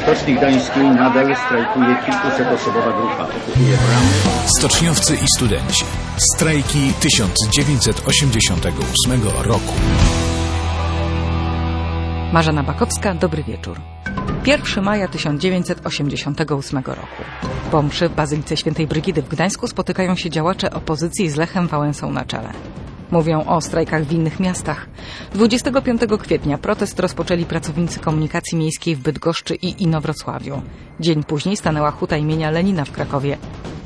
Stoczni Gdańskiej nadal strajkuje kilkusetosobowa grupa. Okupuje bramy. Stoczniowcy i studenci. Strajki 1988 roku. Marzena Bakowska, dobry wieczór. 1 maja 1988 roku. Po mszy w Bazylice Świętej Brygidy w Gdańsku spotykają się działacze opozycji z Lechem Wałęsą na czele. Mówią o strajkach w innych miastach. 25 kwietnia protest rozpoczęli pracownicy komunikacji miejskiej w Bydgoszczy i Inowrocławiu. Dzień później stanęła huta imienia Lenina w Krakowie.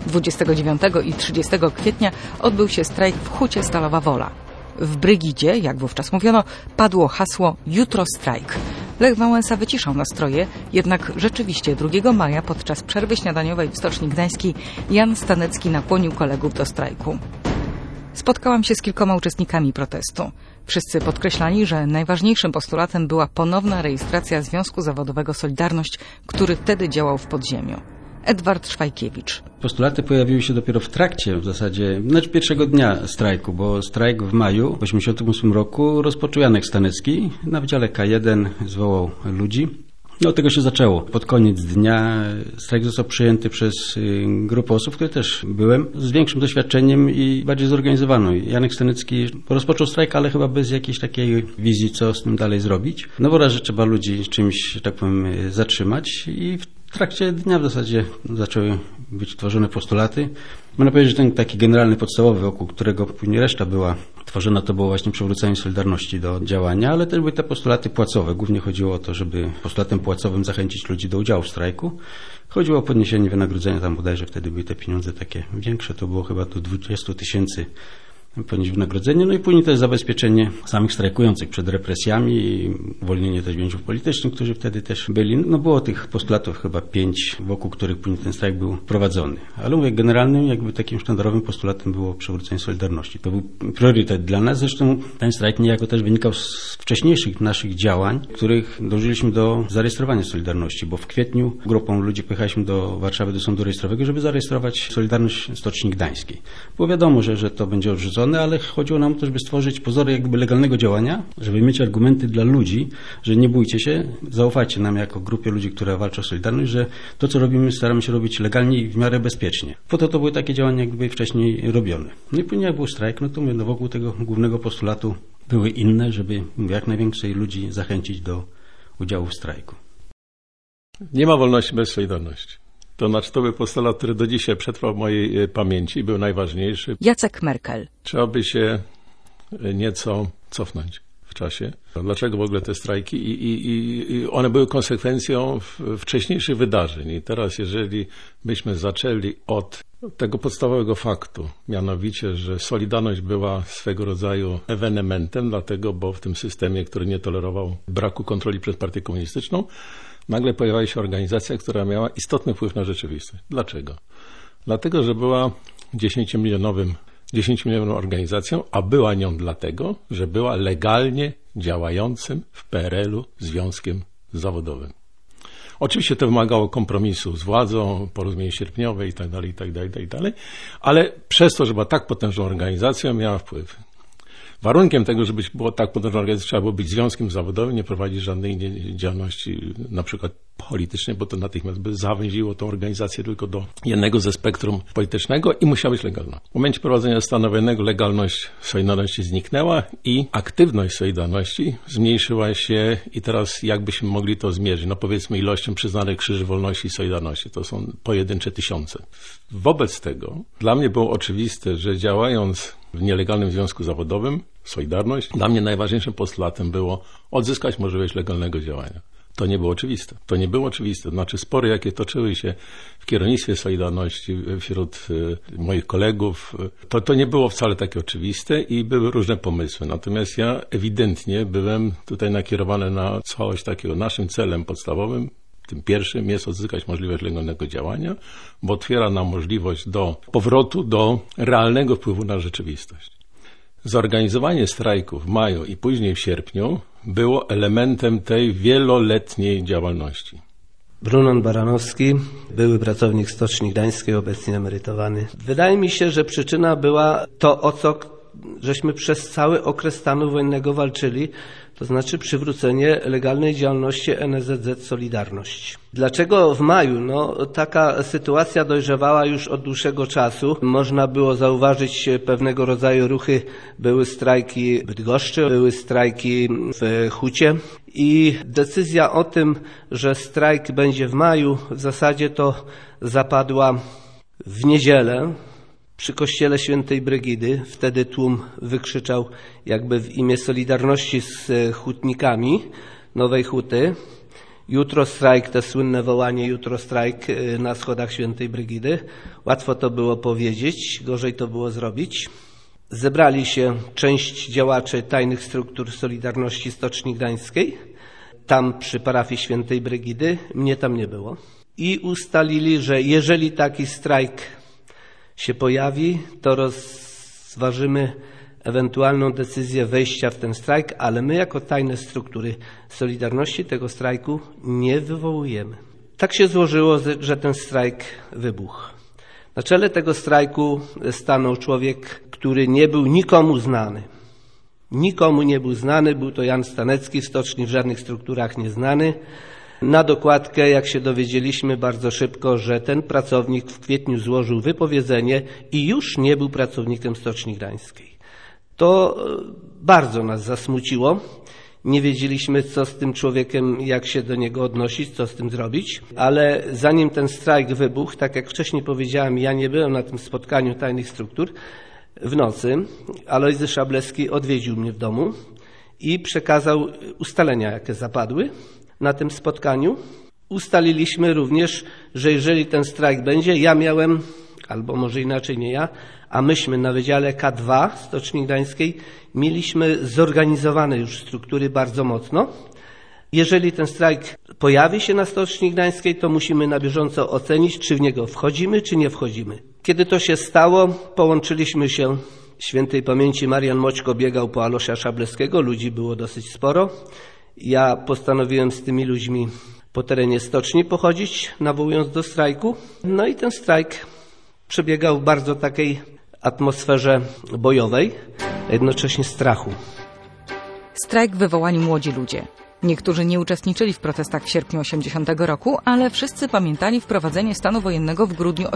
29 i 30 kwietnia odbył się strajk w hucie Stalowa Wola. W Brygidzie, jak wówczas mówiono, padło hasło „Jutro strajk”. Lech Wałęsa wyciszał nastroje, jednak rzeczywiście 2 maja podczas przerwy śniadaniowej w Stoczni Gdańskiej Jan Stanecki nakłonił kolegów do strajku. Spotkałam się z kilkoma uczestnikami protestu. Wszyscy podkreślali, że najważniejszym postulatem była ponowna rejestracja Związku Zawodowego Solidarność, który wtedy działał w podziemiu. Edward Szwajkiewicz. Postulaty pojawiły się dopiero w trakcie, w zasadzie, pierwszego dnia strajku, bo strajk w maju w 1988 roku rozpoczął Janek Stanecki. Na Wydziale K1 zwołał ludzi. Od tego się zaczęło. Pod koniec dnia strajk został przyjęty przez grupę osób, w której też byłem, z większym doświadczeniem i bardziej zorganizowaną. Janek Stanecki rozpoczął strajk, ale chyba bez jakiejś takiej wizji, co z tym dalej zrobić. No bo raz, że trzeba ludzi czymś, że tak powiem, zatrzymać i w trakcie dnia w zasadzie zaczęły być tworzone postulaty. Można powiedzieć, że ten taki generalny, podstawowy, wokół którego później reszta była tworzona, to było właśnie przywrócenie Solidarności do działania, ale też były te postulaty płacowe. Głównie chodziło o to, żeby postulatem płacowym zachęcić ludzi do udziału w strajku. Chodziło o podniesienie wynagrodzenia, tam bodajże wtedy były te pieniądze takie większe, to było chyba do 20 000 podnieść wynagrodzenie, no i później też zabezpieczenie samych strajkujących przed represjami i uwolnienie też więźniów politycznych, którzy wtedy też byli. No było tych postulatów chyba 5, wokół których później ten strajk był prowadzony. Ale mówię, generalnym jakby takim sztandarowym postulatem było przywrócenie Solidarności. To był priorytet dla nas. Zresztą ten strajk niejako też wynikał z wcześniejszych naszych działań, w których dążyliśmy do zarejestrowania Solidarności, bo w kwietniu grupą ludzi pojechaliśmy do Warszawy, do Sądu Rejestrowego, żeby zarejestrować Solidarność Stoczni Gdańskiej. Było wiadomo, że to będzie odrzucone, ale chodziło nam o to, żeby stworzyć pozory jakby legalnego działania, żeby mieć argumenty dla ludzi, że nie bójcie się, zaufajcie nam jako grupie ludzi, która walczy o Solidarność, że to, co robimy, staramy się robić legalnie i w miarę bezpiecznie. Po to były takie działania jakby wcześniej robione. No i później jak był strajk, no to wokół tego głównego postulatu były inne, żeby jak najwięcej ludzi zachęcić do udziału w strajku. Nie ma wolności bez Solidarności. To był postulat, który do dzisiaj przetrwał w mojej pamięci i był najważniejszy. Jacek Merkel. Trzeba by się nieco cofnąć w czasie. Dlaczego w ogóle te strajki? I one były konsekwencją wcześniejszych wydarzeń. I teraz, jeżeli byśmy zaczęli od tego podstawowego faktu, mianowicie, że Solidarność była swego rodzaju ewenementem, bo w tym systemie, który nie tolerował braku kontroli przez partię komunistyczną, nagle pojawiła się organizacja, która miała istotny wpływ na rzeczywistość. Dlaczego? Dlatego, że była 10-milionową organizacją, a była nią dlatego, że była legalnie działającym w PRL-u związkiem zawodowym. Oczywiście to wymagało kompromisu z władzą, porozumienie sierpniowe itd., ale przez to, że była tak potężną organizacją, miała wpływ. Warunkiem tego, żeby było tak potężną organizacją, trzeba było być związkiem zawodowym, nie prowadzić żadnej działalności, na przykład politycznej, bo to natychmiast by zawęziło tą organizację tylko do jednego ze spektrum politycznego i musiała być legalna. W momencie prowadzenia stanu wojennego legalność Solidarności zniknęła i aktywność Solidarności zmniejszyła się i teraz jakbyśmy mogli to zmierzyć? No powiedzmy ilością przyznanych krzyży wolności i Solidarności. To są pojedyncze tysiące. Wobec tego dla mnie było oczywiste, że działając w nielegalnym związku zawodowym, Solidarność, dla mnie najważniejszym postulatem było odzyskać możliwość legalnego działania. To nie było oczywiste. To nie było oczywiste. Znaczy spory, jakie toczyły się w kierownictwie Solidarności wśród moich kolegów, to nie było wcale takie oczywiste i były różne pomysły. Natomiast ja ewidentnie byłem tutaj nakierowany na coś takiego. Naszym celem podstawowym, tym pierwszym, jest odzyskać możliwość legalnego działania, bo otwiera nam możliwość do powrotu do realnego wpływu na rzeczywistość. Zorganizowanie strajku w maju i później w sierpniu było elementem tej wieloletniej działalności. Brunon Baranowski, były pracownik Stoczni Gdańskiej, obecnie emerytowany. Wydaje mi się, że przyczyna była to, o co żeśmy przez cały okres stanu wojennego walczyli, to znaczy przywrócenie legalnej działalności NSZZ Solidarność. Dlaczego w maju? No, taka sytuacja dojrzewała już od dłuższego czasu. Można było zauważyć pewnego rodzaju ruchy. Były strajki w Bydgoszczy, były strajki w Hucie i decyzja o tym, że strajk będzie w maju, w zasadzie to zapadła w niedzielę przy kościele Świętej Brygidy. Wtedy tłum wykrzyczał jakby w imię Solidarności z hutnikami Nowej Huty. Jutro strajk, to słynne wołanie, jutro strajk na schodach Świętej Brygidy. Łatwo to było powiedzieć, gorzej to było zrobić. Zebrali się część działaczy tajnych struktur Solidarności Stoczni Gdańskiej, tam przy parafii Świętej Brygidy, mnie tam nie było. I ustalili, że jeżeli taki strajk się pojawi, to rozważymy ewentualną decyzję wejścia w ten strajk, ale my jako tajne struktury Solidarności tego strajku nie wywołujemy. Tak się złożyło, że ten strajk wybuchł. Na czele tego strajku stanął człowiek, który nie był nikomu znany. Nikomu nie był znany, był to Jan Stanecki, w stoczni w żadnych strukturach nieznany. Na dokładkę, jak się dowiedzieliśmy bardzo szybko, że ten pracownik w kwietniu złożył wypowiedzenie i już nie był pracownikiem Stoczni Gdańskiej. To bardzo nas zasmuciło. Nie wiedzieliśmy, co z tym człowiekiem, jak się do niego odnosić, co z tym zrobić. Ale zanim ten strajk wybuchł, tak jak wcześniej powiedziałem, ja nie byłem na tym spotkaniu tajnych struktur, w nocy Alojzy Szablewski odwiedził mnie w domu i przekazał ustalenia, jakie zapadły na tym spotkaniu. Ustaliliśmy również, że jeżeli ten strajk będzie, ja miałem, albo może inaczej nie ja, a myśmy na Wydziale K2 Stoczni Gdańskiej mieliśmy zorganizowane już struktury bardzo mocno. Jeżeli ten strajk pojawi się na Stoczni Gdańskiej, to musimy na bieżąco ocenić, czy w niego wchodzimy, czy nie wchodzimy. Kiedy to się stało, połączyliśmy się. Świętej pamięci Marian Moćko biegał po Alosia Szablewskiego, ludzi było dosyć sporo. Ja postanowiłem z tymi ludźmi po terenie stoczni pochodzić, nawołując do strajku. No i ten strajk przebiegał w bardzo takiej atmosferze bojowej, a jednocześnie strachu. Strajk wywołali młodzi ludzie. Niektórzy nie uczestniczyli w protestach w sierpniu 80 roku, ale wszyscy pamiętali wprowadzenie stanu wojennego w grudniu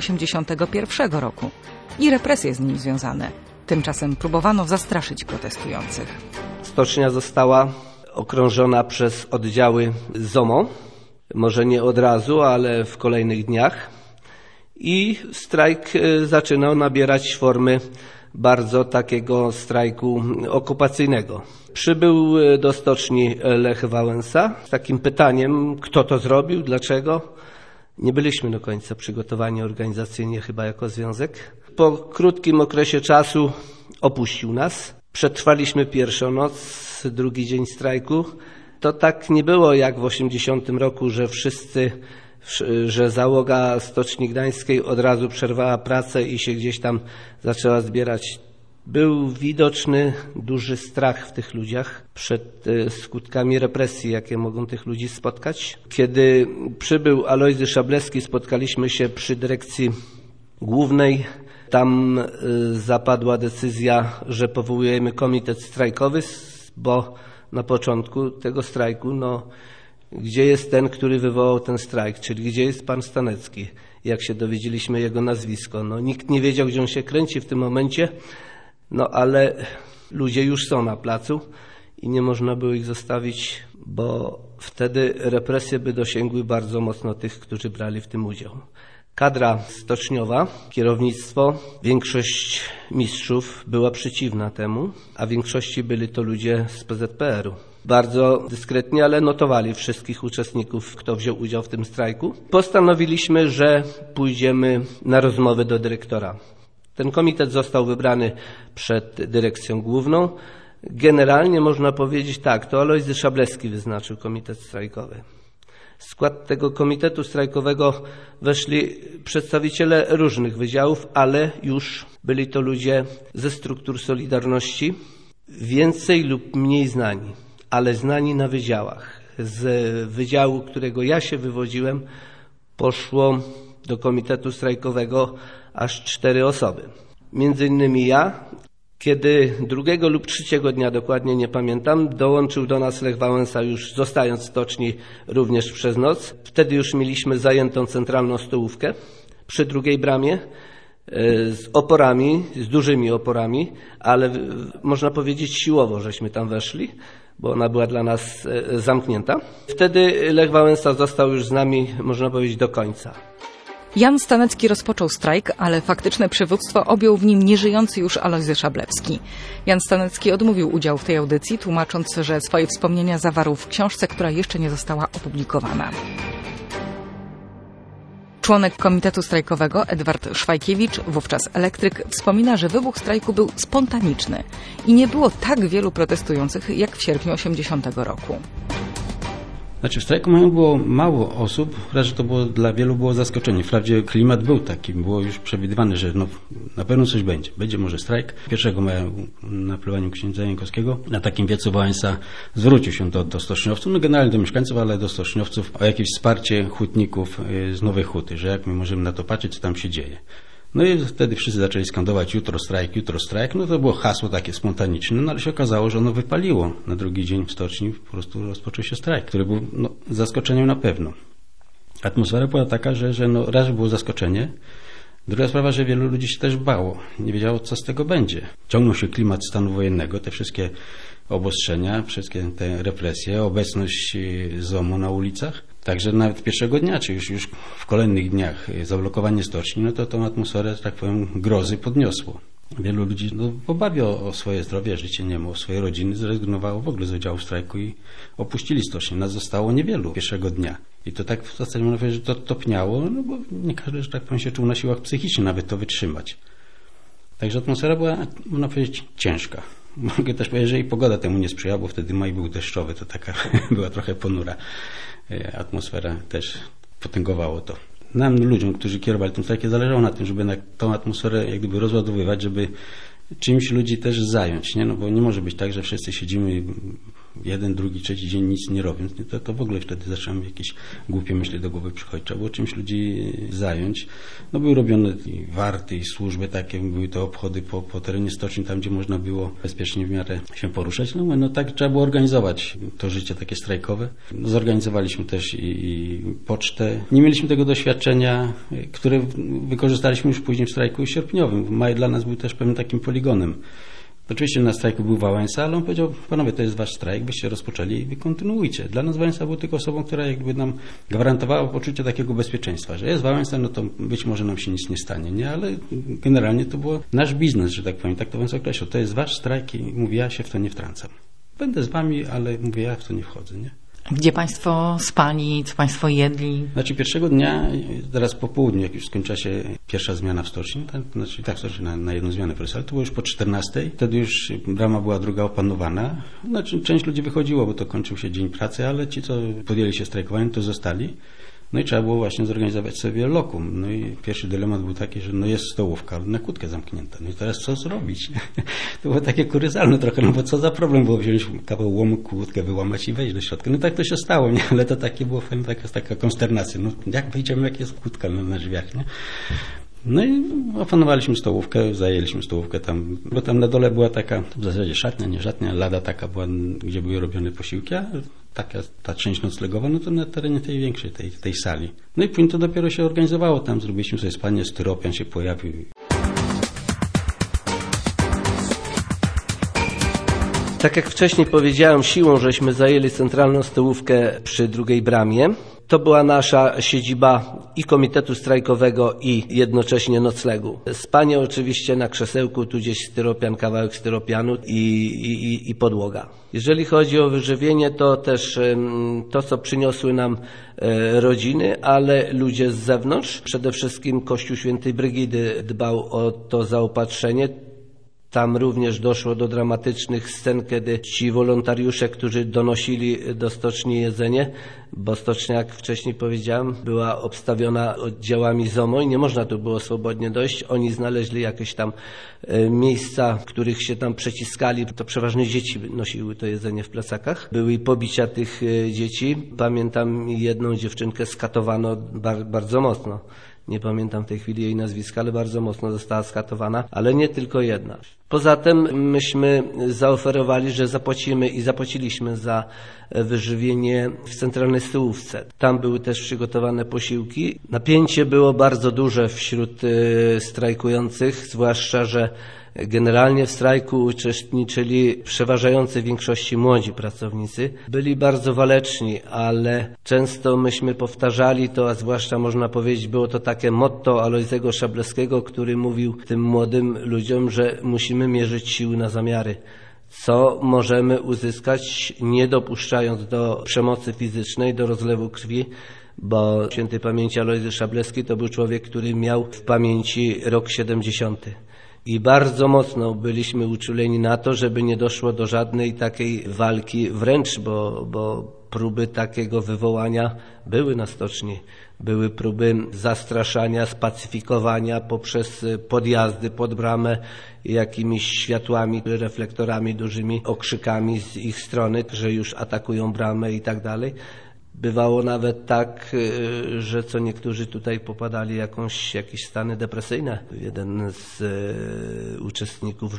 81 roku i represje z nim związane. Tymczasem próbowano zastraszyć protestujących. Stocznia została okrążona przez oddziały ZOMO, może nie od razu, ale w kolejnych dniach. I strajk zaczynał nabierać formy bardzo takiego strajku okupacyjnego. Przybył do stoczni Lech Wałęsa z takim pytaniem, kto to zrobił, dlaczego. Nie byliśmy do końca przygotowani organizacyjnie chyba jako związek. Po krótkim okresie czasu opuścił nas. Przetrwaliśmy pierwszą noc, drugi dzień strajku. To tak nie było jak w 80 roku, że załoga Stoczni Gdańskiej od razu przerwała pracę i się gdzieś tam zaczęła zbierać. Był widoczny duży strach w tych ludziach przed skutkami represji, jakie mogą tych ludzi spotkać. Kiedy przybył Alojzy Szablewski, spotkaliśmy się przy dyrekcji głównej. Tam zapadła decyzja, że powołujemy komitet strajkowy, bo na początku tego strajku, gdzie jest ten, który wywołał ten strajk, czyli gdzie jest pan Stanecki, jak się dowiedzieliśmy jego nazwisko. Nikt nie wiedział, gdzie on się kręci w tym momencie, ale ludzie już są na placu i nie można było ich zostawić, bo wtedy represje by dosięgły bardzo mocno tych, którzy brali w tym udział. Kadra stoczniowa, kierownictwo, większość mistrzów była przeciwna temu, a w większości byli to ludzie z PZPR-u. Bardzo dyskretnie, ale notowali wszystkich uczestników, kto wziął udział w tym strajku. Postanowiliśmy, że pójdziemy na rozmowę do dyrektora. Ten komitet został wybrany przed dyrekcją główną. Generalnie można powiedzieć tak, to Alojzy Szablewski wyznaczył komitet strajkowy. W skład tego komitetu strajkowego weszli przedstawiciele różnych wydziałów, ale już byli to ludzie ze struktur Solidarności, więcej lub mniej znani, ale znani na wydziałach. Z wydziału, którego ja się wywodziłem, poszło do komitetu strajkowego aż 4 osoby. Między innymi ja, Kiedy 2 lub 3 dnia, dokładnie nie pamiętam, dołączył do nas Lech Wałęsa, już zostając w stoczni również przez noc. Wtedy już mieliśmy zajętą centralną stołówkę przy drugiej bramie z oporami, z dużymi oporami, ale można powiedzieć siłowo żeśmy tam weszli, bo ona była dla nas zamknięta. Wtedy Lech Wałęsa został już z nami, można powiedzieć, do końca. Jan Stanecki rozpoczął strajk, ale faktyczne przywództwo objął w nim nieżyjący już Alojzy Szablewski. Jan Stanecki odmówił udziału w tej audycji, tłumacząc, że swoje wspomnienia zawarł w książce, która jeszcze nie została opublikowana. Członek Komitetu Strajkowego Edward Szwajkiewicz, wówczas elektryk, wspomina, że wybuch strajku był spontaniczny i nie było tak wielu protestujących jak w sierpniu 80 roku. Znaczy w strajku maju było mało osób, raz, że to było dla wielu było zaskoczenie. Wprawdzie klimat był taki, było już przewidywane, że na pewno coś będzie. Będzie może strajk. 1 maja na plebanium księdza Jankowskiego na takim wiecu Wałęsa zwrócił się do stoczniowców, generalnie do mieszkańców, ale do stoczniowców o jakieś wsparcie hutników z Nowej Huty, że jak my możemy na to patrzeć, co tam się dzieje. No i wtedy wszyscy zaczęli skandować jutro strajk. No to było hasło takie spontaniczne, no ale się okazało, że ono wypaliło. Na drugi dzień w stoczni po prostu rozpoczął się strajk, który był zaskoczeniem na pewno. Atmosfera była taka, że raz było zaskoczenie, druga sprawa, że wielu ludzi się też bało, nie wiedziało, co z tego będzie. Ciągnął się klimat stanu wojennego, te wszystkie obostrzenia, wszystkie te represje, obecność ZOMO na ulicach. Także nawet pierwszego dnia, czy już w kolejnych dniach zablokowanie stoczni, no to tą atmosferę, że tak powiem, grozy podniosło. Wielu ludzi w obawie o swoje zdrowie, życie, nie wiem, o swoje rodziny zrezygnowało w ogóle z udziału w strajku i opuścili stocznię. Nas zostało niewielu pierwszego dnia. I to tak w zasadzie można powiedzieć, że to topniało, no bo nie każdy, że tak powiem, się czuł na siłach psychicznie nawet to wytrzymać. Także atmosfera była, można powiedzieć, ciężka. Mogę też powiedzieć, że i pogoda temu nie sprzyjała, bo wtedy maj był deszczowy, to taka była trochę ponura atmosfera, też potęgowało to. Nam, ludziom, którzy kierowali tym strajkiem, zależało na tym, żeby na tą atmosferę jak gdyby rozładowywać, żeby czymś ludzi też zająć, nie? No bo nie może być tak, że wszyscy siedzimy jeden, drugi, trzeci dzień nic nie robiąc. To w ogóle wtedy zaczynamy jakieś głupie myśli do głowy przychodzić. Trzeba było czymś ludzi zająć. No były robione i warty, i służby takie, były to obchody po terenie stoczni, tam gdzie można było bezpiecznie w miarę się poruszać. No tak trzeba było organizować to życie takie strajkowe. Zorganizowaliśmy też i pocztę. Nie mieliśmy tego doświadczenia, które wykorzystaliśmy już później w strajku sierpniowym. Maj dla nas był też pewnym takim poligonem. Oczywiście na strajku był Wałęsa, ale on powiedział, panowie, to jest wasz strajk, byście rozpoczęli i wy kontynuujcie. Dla nas Wałęsa był tylko osobą, która jakby nam gwarantowała poczucie takiego bezpieczeństwa, że jest Wałęsa, no to być może nam się nic nie stanie, nie? Ale generalnie to był nasz biznes, że tak powiem, tak to Wałęsa określał. To jest wasz strajk i mówi, ja się w to nie wtrącam. Będę z wami, ale mówię, ja w to nie wchodzę, nie? Gdzie państwo spali, co państwo jedli? Znaczy pierwszego dnia, zaraz po południu, jak już skończyła się pierwsza zmiana w stoczni, na jedną zmianę ale to było już po 14:00, wtedy już brama była druga opanowana. Znaczy część ludzi wychodziło, bo to kończył się dzień pracy, ale ci, co podjęli się strajkowaniem, to zostali. No i trzeba było właśnie zorganizować sobie lokum. No i pierwszy dylemat był taki, że jest stołówka, ale na kłódkę zamknięta. No i teraz co zrobić? To było takie kuryzalne trochę, no bo co za problem było wziąć kawał łomu, kłódkę wyłamać i wejść do środka. No tak to się stało, nie? Ale to takie było taka konsternacja. No jak wejdziemy, jak jest kłódka na drzwiach, nie? No i opanowaliśmy stołówkę, zajęliśmy stołówkę tam, bo tam na dole była taka, w zasadzie szatnia, nie szatnia, lada taka była, gdzie były robione posiłki, a ta część noclegowa, no to na terenie tej większej, tej sali. No i później to dopiero się organizowało tam, zrobiliśmy sobie spanie, styropian się pojawił. Tak jak wcześniej powiedziałem, siłą żeśmy zajęli centralną stołówkę przy drugiej bramie. To była nasza siedziba i komitetu strajkowego i jednocześnie noclegu. Spanie oczywiście na krzesełku, tu gdzieś styropian, kawałek styropianu i podłoga. Jeżeli chodzi o wyżywienie, to też to, co przyniosły nam rodziny, ale ludzie z zewnątrz. Przede wszystkim Kościół Świętej Brygidy dbał o to zaopatrzenie. Tam również doszło do dramatycznych scen, kiedy ci wolontariusze, którzy donosili do stoczni jedzenie, bo stocznia, jak wcześniej powiedziałem, była obstawiona oddziałami ZOMO i nie można tu było swobodnie dojść. Oni znaleźli jakieś tam miejsca, w których się tam przeciskali. To przeważnie dzieci nosiły to jedzenie w plecakach. Były pobicia tych dzieci. Pamiętam jedną dziewczynkę skatowano bardzo mocno. Nie pamiętam w tej chwili jej nazwiska, ale bardzo mocno została skatowana, ale nie tylko jedna. Poza tym myśmy zaoferowali, że zapłaciliśmy za wyżywienie w centralnej stołówce. Tam były też przygotowane posiłki. Napięcie było bardzo duże wśród strajkujących, zwłaszcza, że generalnie w strajku uczestniczyli w przeważającej większości młodzi pracownicy. Byli bardzo waleczni, ale często myśmy powtarzali to, a zwłaszcza można powiedzieć, było to takie motto Alojzego Szablewskiego, który mówił tym młodym ludziom, że musimy mierzyć siły na zamiary. Co możemy uzyskać, nie dopuszczając do przemocy fizycznej, do rozlewu krwi, bo świętej pamięci Alojzy Szablewski to był człowiek, który miał w pamięci rok 70. I bardzo mocno byliśmy uczuleni na to, żeby nie doszło do żadnej takiej walki wręcz, bo próby takiego wywołania były na stoczni. Były próby zastraszania, spacyfikowania poprzez podjazdy pod bramę jakimiś światłami, reflektorami, dużymi okrzykami z ich strony, że już atakują bramę i tak dalej. Bywało nawet tak, że co niektórzy tutaj popadali jakieś stany depresyjne. Jeden z uczestników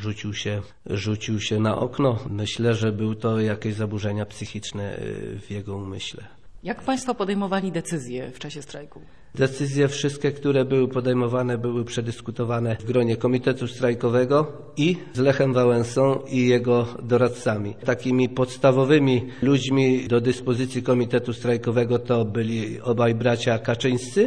rzucił się na okno. Myślę, że był to jakieś zaburzenia psychiczne w jego umyśle. Jak Państwo podejmowali decyzje w czasie strajku? Decyzje wszystkie, które były podejmowane, były przedyskutowane w gronie Komitetu Strajkowego i z Lechem Wałęsą i jego doradcami. Takimi podstawowymi ludźmi do dyspozycji Komitetu Strajkowego to byli obaj bracia Kaczyńscy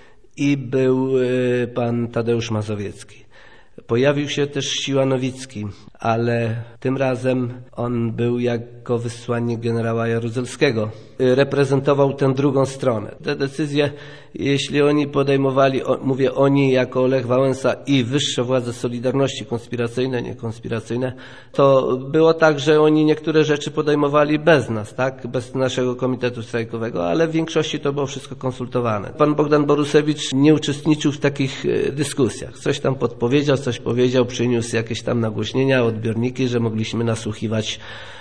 i był pan Tadeusz Mazowiecki. Pojawił się też Siła Nowicki, ale tym razem on był jako wysłannik generała Jaruzelskiego. Reprezentował tę drugą stronę. Te decyzje, jeśli oni podejmowali, mówię oni jako Lech Wałęsa i wyższe władze Solidarności, konspiracyjne, niekonspiracyjne, to było tak, że oni niektóre rzeczy podejmowali bez nas, tak, bez naszego Komitetu Strajkowego, ale w większości to było wszystko konsultowane. Pan Bogdan Borusewicz nie uczestniczył w takich dyskusjach. Coś tam podpowiedział, coś powiedział, przyniósł jakieś tam nagłośnienia, odbiorniki, że mogliśmy nasłuchiwać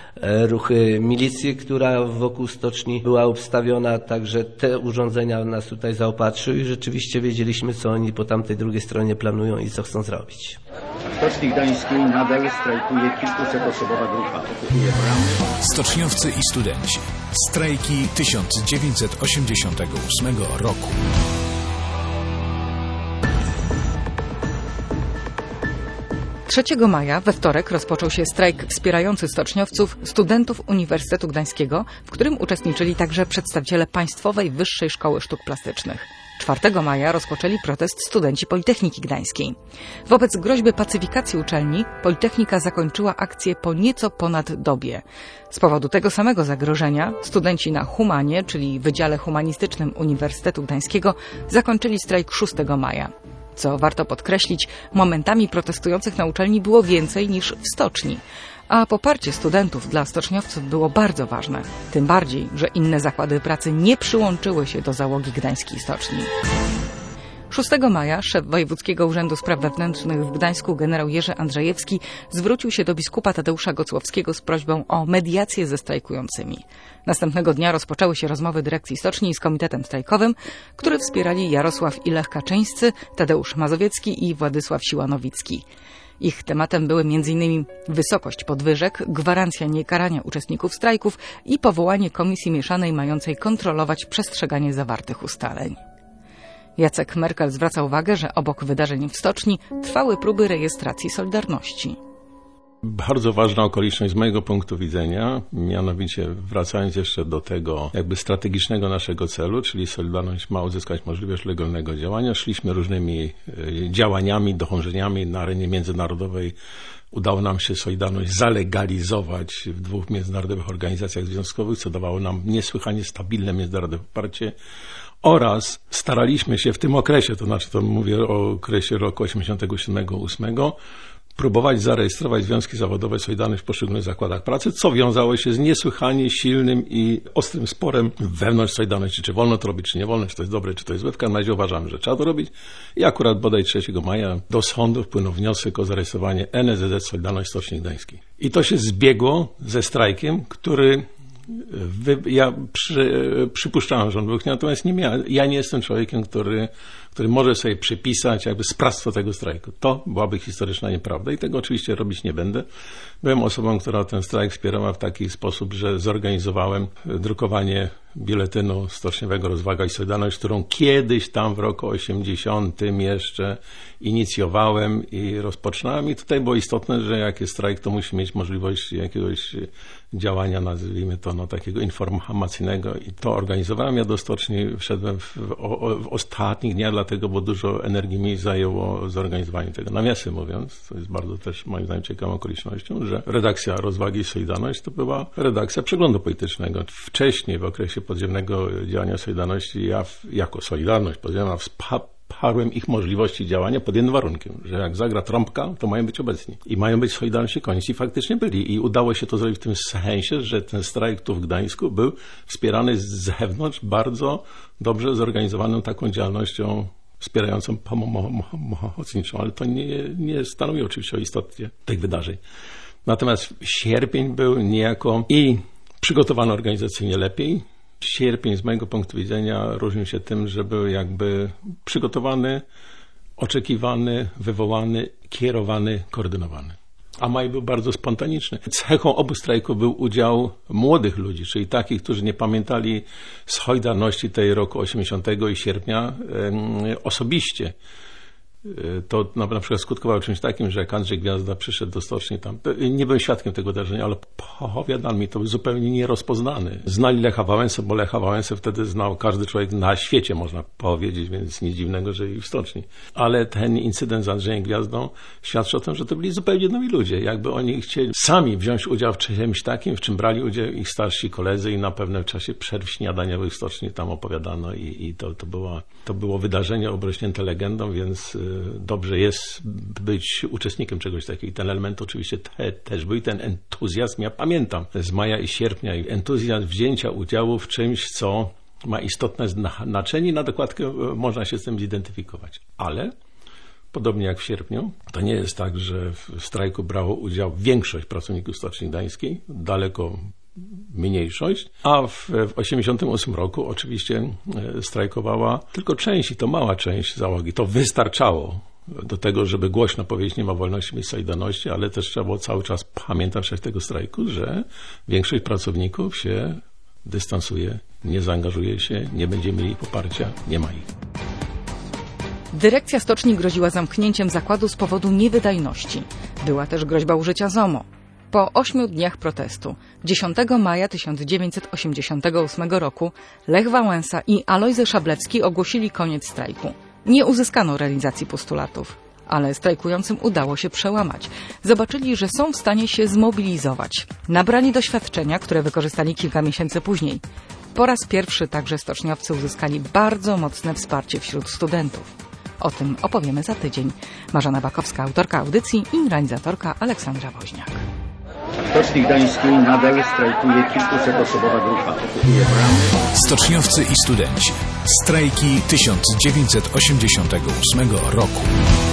ruchy milicji, która wokół stoczni była obstawiona, także te urządzenia nas tutaj zaopatrzyły i rzeczywiście wiedzieliśmy, co oni po tamtej drugiej stronie planują i co chcą zrobić. W Stoczni Gdańskiej nadal strajkuje kilkusetosobowa grupa. Okupuje bramy. Stoczniowcy i studenci. Strajki 1988 roku. 3 maja, we wtorek, rozpoczął się strajk wspierający stoczniowców studentów Uniwersytetu Gdańskiego, w którym uczestniczyli także przedstawiciele Państwowej Wyższej Szkoły Sztuk Plastycznych. 4 maja rozpoczęli protest studenci Politechniki Gdańskiej. Wobec groźby pacyfikacji uczelni Politechnika zakończyła akcję po nieco ponad dobie. Z powodu tego samego zagrożenia studenci na Humanie, czyli Wydziale Humanistycznym Uniwersytetu Gdańskiego, zakończyli strajk 6 maja. Co warto podkreślić, momentami protestujących na uczelni było więcej niż w stoczni, a poparcie studentów dla stoczniowców było bardzo ważne. Tym bardziej, że inne zakłady pracy nie przyłączyły się do załogi gdańskiej stoczni. 6 maja szef Wojewódzkiego Urzędu Spraw Wewnętrznych w Gdańsku generał Jerzy Andrzejewski zwrócił się do biskupa Tadeusza Gocłowskiego z prośbą o mediację ze strajkującymi. Następnego dnia rozpoczęły się rozmowy dyrekcji stoczni z komitetem strajkowym, który wspierali Jarosław i Lech Kaczyńscy, Tadeusz Mazowiecki i Władysław Siła-Nowicki. Ich tematem były m.in. wysokość podwyżek, gwarancja niekarania uczestników strajków i powołanie komisji mieszanej mającej kontrolować przestrzeganie zawartych ustaleń. Jacek Merkel zwraca uwagę, że obok wydarzeń w stoczni trwały próby rejestracji Solidarności. Bardzo ważna okoliczność z mojego punktu widzenia, mianowicie wracając jeszcze do tego jakby strategicznego naszego celu, czyli Solidarność ma uzyskać możliwość legalnego działania. Szliśmy różnymi działaniami, dążeniami na arenie międzynarodowej. Udało nam się Solidarność zalegalizować w 2 międzynarodowych organizacjach związkowych, co dawało nam niesłychanie stabilne międzynarodowe poparcie. Oraz staraliśmy się w tym okresie, to znaczy to mówię o okresie roku 87-88, próbować zarejestrować związki zawodowe Solidarność w poszczególnych zakładach pracy, co wiązało się z niesłychanie silnym i ostrym sporem wewnątrz Solidarności, czy wolno to robić, czy nie wolno, czy to jest dobre, czy to jest złe. W każdym razie uważamy, że trzeba to robić i akurat bodaj 3 maja do sądu wpłynął wniosek o zarejestrowanie NSZZ Solidarność Stoczni Gdańskiej. I to się zbiegło ze strajkiem, który ja przypuszczałem, że on wybuchnie, natomiast ja nie jestem człowiekiem, który może sobie przypisać jakby sprawstwo tego strajku. To byłaby historyczna nieprawda i tego oczywiście robić nie będę. Byłem osobą, która ten strajk wspierała w taki sposób, że zorganizowałem drukowanie biuletynu stoczniowego Rozwaga i Solidarność, którą kiedyś tam w roku 80 jeszcze inicjowałem i rozpoczynałem. I tutaj było istotne, że jak jest strajk, to musi mieć możliwość jakiegoś działania, nazwijmy to, takiego informacyjnego. I to organizowałem. Ja do stoczni wszedłem w ostatnich dniach, dlatego, bo dużo energii mi zajęło zorganizowanie tego. Nawiasem mówiąc, to jest bardzo też moim zdaniem ciekawą okolicznością, że redakcja Rozwagi i Solidarność to była redakcja przeglądu politycznego. Wcześniej, w okresie podziemnego działania Solidarności, ja jako Solidarność podziemna wsparłem ich możliwości działania pod jednym warunkiem, że jak zagra trąbka, to mają być obecni. I mają być Solidarności koniec. I faktycznie byli. I udało się to zrobić w tym sensie, że ten strajk tu w Gdańsku był wspierany z zewnątrz bardzo dobrze zorganizowaną taką działalnością wspierającą pomocniczą, ale to nie stanowi oczywiście o istocie tych wydarzeń. Natomiast sierpień był niejako i przygotowany organizacyjnie lepiej. Sierpień z mojego punktu widzenia różnił się tym, że był jakby przygotowany, oczekiwany, wywołany, kierowany, koordynowany. A maj był bardzo spontaniczny. Cechą obu strajków był udział młodych ludzi, czyli takich, którzy nie pamiętali Solidarności tej roku 80 i sierpnia osobiście. To na przykład skutkowało czymś takim, że jak Andrzej Gwiazda przyszedł do stoczni tam, nie byłem świadkiem tego wydarzenia, ale powiadał mi, to był zupełnie nierozpoznany. Znali Lecha Wałęsę, bo Lecha Wałęsę wtedy znał każdy człowiek na świecie, można powiedzieć, więc nic dziwnego, że i w stoczni. Ale ten incydent z Andrzejem Gwiazdą świadczy o tym, że to byli zupełnie nowi ludzie. Jakby oni chcieli sami wziąć udział w czymś takim, w czym brali udział ich starsi koledzy i na pewnym czasie przerw śniadaniowych w stoczni tam opowiadano i to było wydarzenie obrośnięte legendą, więc dobrze jest być uczestnikiem czegoś takiego. I ten element oczywiście też był i ten entuzjazm, ja pamiętam z maja i sierpnia, i entuzjazm wzięcia udziału w czymś, co ma istotne znaczenie i na dokładkę można się z tym zidentyfikować. Ale podobnie jak w sierpniu, to nie jest tak, że w strajku brało udział większość pracowników Stoczni Gdańskiej, daleko mniejszość, a w 1988 roku oczywiście strajkowała tylko część i to mała część załogi. To wystarczało do tego, żeby głośno powiedzieć, nie ma wolności, bez Solidarności, ale też trzeba było cały czas pamiętać w czasie tego strajku, że większość pracowników się dystansuje, nie zaangażuje się, nie będzie mieli poparcia, nie ma ich. Dyrekcja stoczni groziła zamknięciem zakładu z powodu niewydajności. Była też groźba użycia ZOMO. Po 8 dniach protestu, 10 maja 1988 roku, Lech Wałęsa i Alojzy Szablewski ogłosili koniec strajku. Nie uzyskano realizacji postulatów, ale strajkującym udało się przełamać. Zobaczyli, że są w stanie się zmobilizować. Nabrali doświadczenia, które wykorzystali kilka miesięcy później. Po raz pierwszy także stoczniowcy uzyskali bardzo mocne wsparcie wśród studentów. O tym opowiemy za tydzień. Marzena Bakowska, autorka audycji i realizatorka Aleksandra Woźniak. W Stoczni Gdańskiej nadal strajkuje kilkusetosobowa grupa. Okupuje bramy. Stoczniowcy i studenci. Strajki 1988 roku.